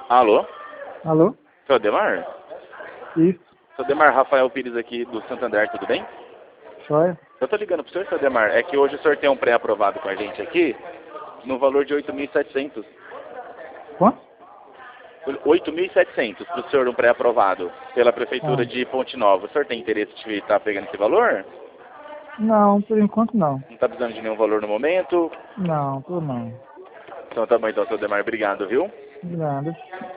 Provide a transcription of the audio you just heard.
Alô? Alô? Seu Ademar? Isso, Seu Ademar, Rafael Pires aqui do Santander, tudo bem? joia. Eu tô ligando pro senhor, seu Ademar. É que hoje o senhor tem um pré-aprovado com a gente aqui, no valor de 8.700. Quanto? 8.700 para o senhor um pré-aprovado pela Prefeitura Ah, de Ponte Nova. O senhor tem interesse de estar pegando esse valor? não, por enquanto não. Não está precisando de nenhum valor no momento? Não, tô não. Então tá bom então, seu Ademar. Obrigado, viu? De nada.